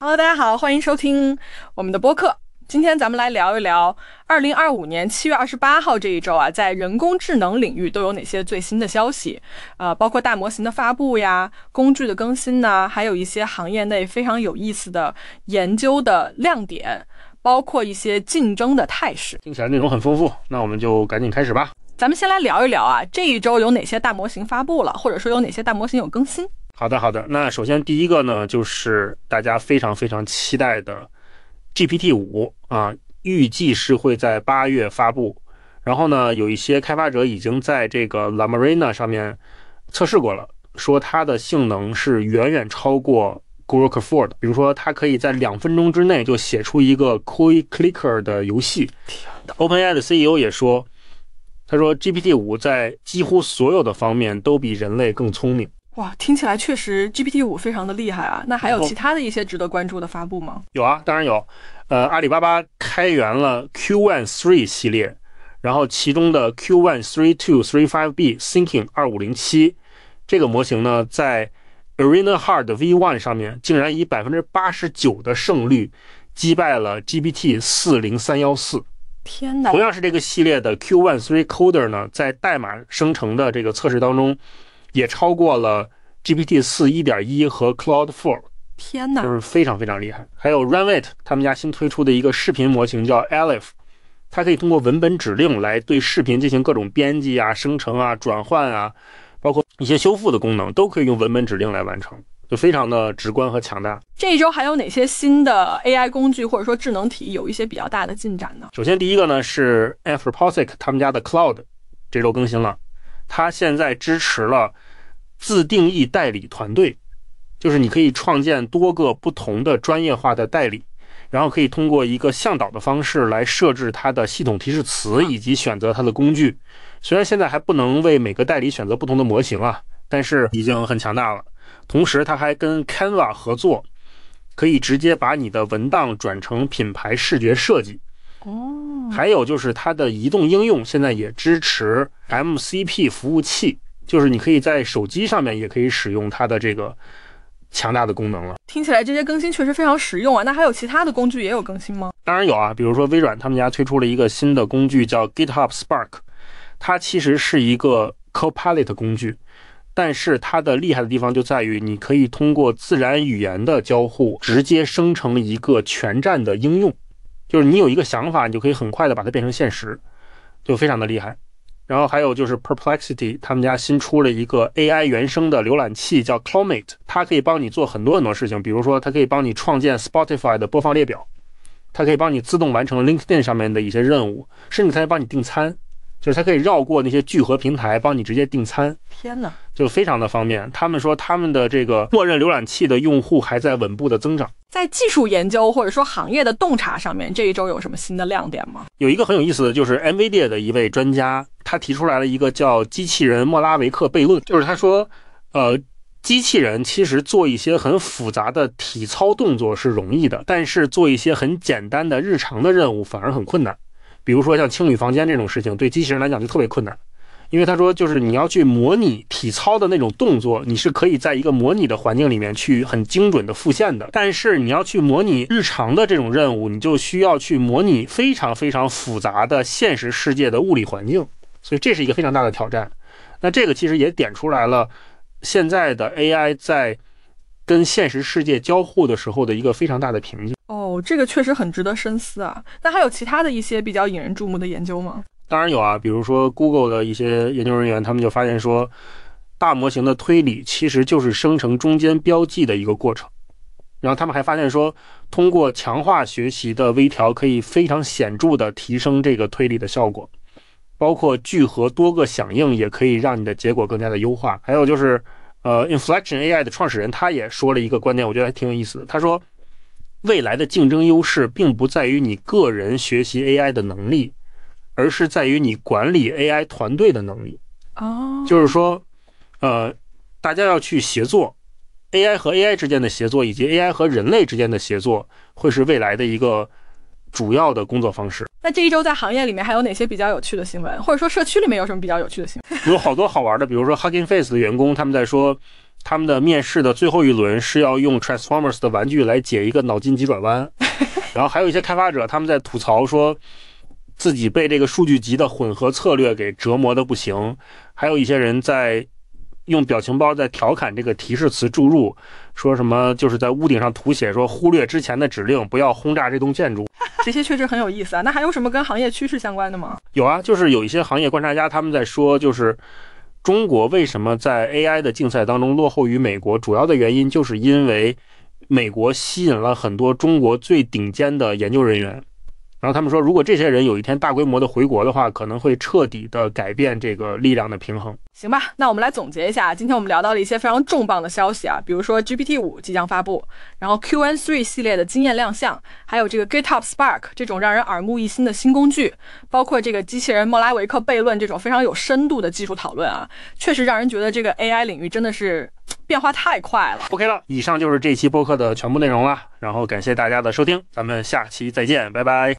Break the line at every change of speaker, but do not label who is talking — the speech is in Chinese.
Hello， 大家好，欢迎收听我们的播客。今天咱们来聊一聊2025年7月28号这一周啊，在人工智能领域都有哪些最新的消息？包括大模型的发布呀、工具的更新呢，还有一些行业内非常有意思的研究的亮点，包括一些竞争的态势。
听起来内容很丰富，那我们就赶紧开始吧。
咱们先来聊一聊啊，这一周有哪些大模型发布了，或者说有哪些大模型有更新？
好的，那首先第一个呢，就是大家非常期待的 GPT-5 啊，预计是会在8月发布。然后呢，有一些开发者已经在这个 Llama上面测试过了，说它的性能是远远超过 Grok 4的。比如说，它可以在2分钟之内就写出一个 Quick Clicker 的游戏。OpenAI 的 CEO 也说，他说 GPT-5 在几乎所有的方面都比人类更聪明。
哇，听起来确实 GPT-5 非常的厉害啊！那还有其他的一些值得关注的发布吗？
有啊，当然有。阿里巴巴开源了 Q1 3系列，然后其中的 Q1 32 35B Thinking 2507这个模型呢，在 Arena Hard V1 上面竟然以 89% 的胜率击败了 GPT 40314。
天哪！
同样是这个系列的 Q1 3 Coder 呢，在代码生成的这个测试当中也超过了 GPT 4 1.1 和 Claude 4。
天哪，
就是非常厉害。还有 Runway 他们家新推出的一个视频模型叫 Aleph， 它可以通过文本指令来对视频进行各种编辑啊、生成啊、转换啊，包括一些修复的功能都可以用文本指令来完成，就非常的直观和强大。
这一周还有哪些新的 AI 工具或者说智能体有一些比较大的进展呢？
首先第一个呢是 Anthropic 他们家的 Cloud 这周更新了，它现在支持了自定义代理团队，就是你可以创建多个不同的专业化的代理，然后可以通过一个向导的方式来设置它的系统提示词以及选择它的工具。虽然现在还不能为每个代理选择不同的模型啊，但是已经很强大了。同时它还跟 Canva 合作，可以直接把你的文档转成品牌视觉设计。还有就是它的移动应用现在也支持 MCP 服务器，就是你可以在手机上面也可以使用它的这个强大的功能了。
听起来这些更新确实非常实用啊。那还有其他的工具也有更新吗？
当然有啊，比如说微软他们家推出了一个新的工具叫 GitHub Spark， 它其实是一个 Copilot 工具，但是它的厉害的地方就在于你可以通过自然语言的交互直接生成一个全站的应用，就是你有一个想法，你就可以很快的把它变成现实，就非常的厉害。然后还有就是 Perplexity 他们家新出了一个 AI 原生的浏览器叫 Clomate， 它可以帮你做很多事情，比如说它可以帮你创建 Spotify 的播放列表，它可以帮你自动完成 LinkedIn 上面的一些任务，甚至它可以帮你订餐，就是它可以绕过那些聚合平台帮你直接订餐。
天哪，
就非常的方便。他们说他们的这个默认浏览器的用户还在稳步的增长。
在技术研究或者说行业的洞察上面，这一周有什么新的亮点吗？
有一个很有意思的就是 NVIDIA 的一位专家，他提出来了一个叫机器人莫拉维克悖论，就是他说机器人其实做一些很复杂的体操动作是容易的，但是做一些很简单的日常的任务反而很困难。比如说像清理房间这种事情，对机器人来讲就特别困难。因为他说就是你要去模拟体操的那种动作，你是可以在一个模拟的环境里面去很精准的复现的，但是你要去模拟日常的这种任务，你就需要去模拟非常复杂的现实世界的物理环境，所以这是一个非常大的挑战。那这个其实也点出来了现在的 AI 在跟现实世界交互的时候的一个非常大的瓶颈。
这个确实很值得深思啊。那还有其他的一些比较引人注目的研究吗？
当然有啊，比如说 Google 的一些研究人员，他们就发现说，大模型的推理其实就是生成中间标记的一个过程。然后他们还发现说，通过强化学习的微调可以非常显著的提升这个推理的效果，包括聚合多个响应也可以让你的结果更加的优化。还有就是Inflection AI 的创始人他也说了一个观点，我觉得还挺有意思的。他说未来的竞争优势并不在于你个人学习 AI 的能力，而是在于你管理 AI 团队的能力。就是说大家要去协作， AI 和 AI 之间的协作以及 AI 和人类之间的协作会是未来的一个主要的工作方式。
那这一周在行业里面还有哪些比较有趣的新闻，或者说社区里面有什么比较有趣的新闻？
有好多好玩的，比如说 Hugging Face 的员工他们在说他们的面试的最后一轮是要用 Transformers 的玩具来解一个脑筋急转弯，然后还有一些开发者他们在吐槽说自己被这个数据集的混合策略给折磨的不行，还有一些人在用表情包在调侃这个提示词注入，说什么就是在屋顶上涂写说忽略之前的指令，不要轰炸这栋建筑。
这些确实很有意思啊。那还有什么跟行业趋势相关的吗？
有啊，就是有一些行业观察家他们在说，就是中国为什么在 AI 的竞赛当中落后于美国，主要的原因就是因为美国吸引了很多中国最顶尖的研究人员。然后他们说，如果这些人有一天大规模的回国的话，可能会彻底的改变这个力量的平衡。
行吧，那我们来总结一下，今天我们聊到了一些非常重磅的消息啊，比如说 GPT-5 即将发布，然后 QN3 系列的惊艳亮相，还有这个 GitHub Spark 这种让人耳目一新的新工具，包括这个机器人莫拉维克悖论这种非常有深度的技术讨论啊，确实让人觉得这个 AI 领域真的是变化太快了。
OK 了，以上就是这期播客的全部内容了，然后感谢大家的收听，咱们下期再见，拜拜。